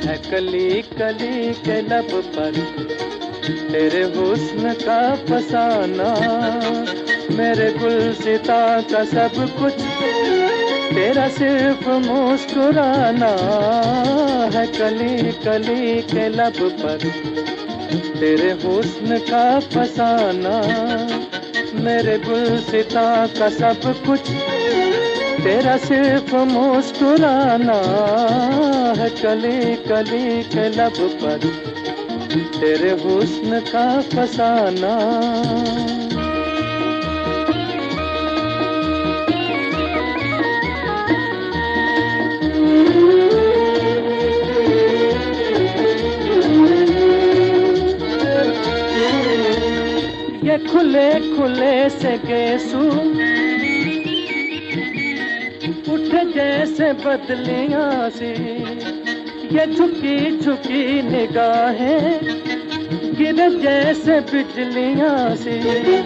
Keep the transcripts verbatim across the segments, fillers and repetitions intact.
है कली कली के लब पर तेरे हुस्न का फसाना, मेरे गुलसिता का सब कुछ तेरा सिर्फ मुस्कुराना है। कली कली के लब पर तेरे हुस्न का फसाना, मेरे गुलसिता का सब कुछ तेरा सिर्फ मुस्कुराना है। कली कली के लब पर तेरे हुस्न का फसाना। ये खुले खुले से गेसू उठे जैसे बदलियां सी, ये झुकी झुकी निगाहें गिरे जैसे बिजलियां सी।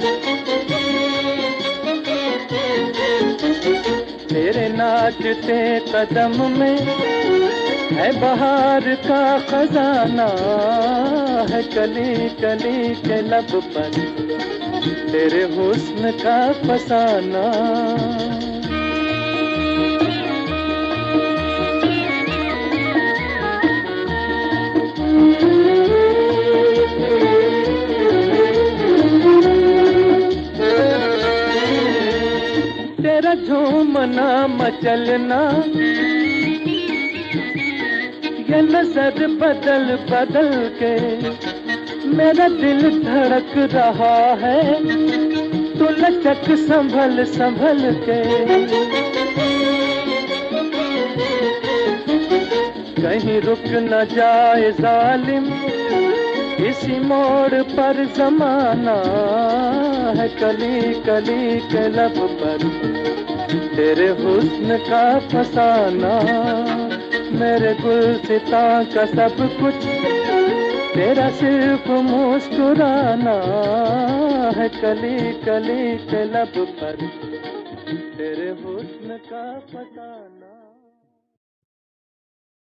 तेरे नाचते कदम में है बहार का खजाना है। कली कली के लब पर तेरे हुस्न का फसाना। तेरा झूमना मचलना, ये नजर बदल बदल के मेरा दिल धड़क रहा है। तू लचक संभल संभल के, कहीं रुक न जाए जालिम इसी मोड़ पर जमाना है। कली कली के लब पर तेरे हुस्न का फसाना, मेरे गुलसिता का सब कुछ तेरा सिर्फ मुस्कुराना है। कली कली के लब पर तेरे हुस्न का फसाना।